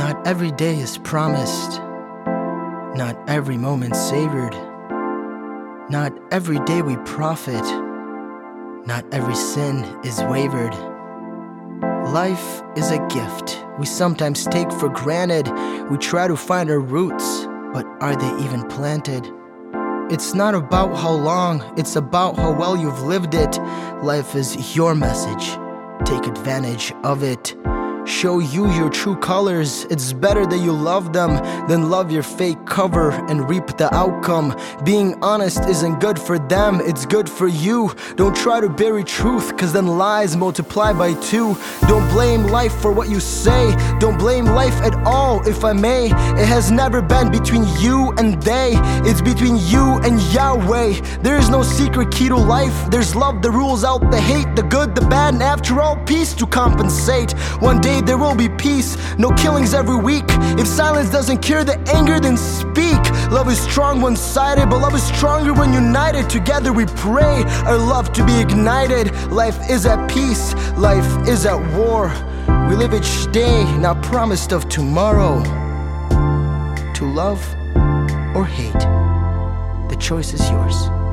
Not every day is promised, not every moment savored, not every day we profit, not every sin is wavered. Life is a gift we sometimes take for granted. We try to find our roots, but are they even planted? It's not about how long, it's about how well you've lived it. Life is your message, take advantage of it. Show you your true colors. It's better that you love them than love your fake cover and reap the outcome. Being honest isn't good for them, it's good for you. Don't try to bury truth, cause then lies multiply by 2. Don't blame life for what you say, don't blame life at all, if I may. It has never been between you and they, it's between you and Yahweh. There is no secret key to life, there's love that rules out the hate, the good, the bad, and after all, peace to compensate. One day there will be peace, no killings every week. If silence doesn't cure the anger, then speak. Love is strong one-sided, but love is stronger when united. Together we pray our love to be ignited. Life is at peace, life is at war. We live each day, not promised of tomorrow. To love or hate, the choice is yours.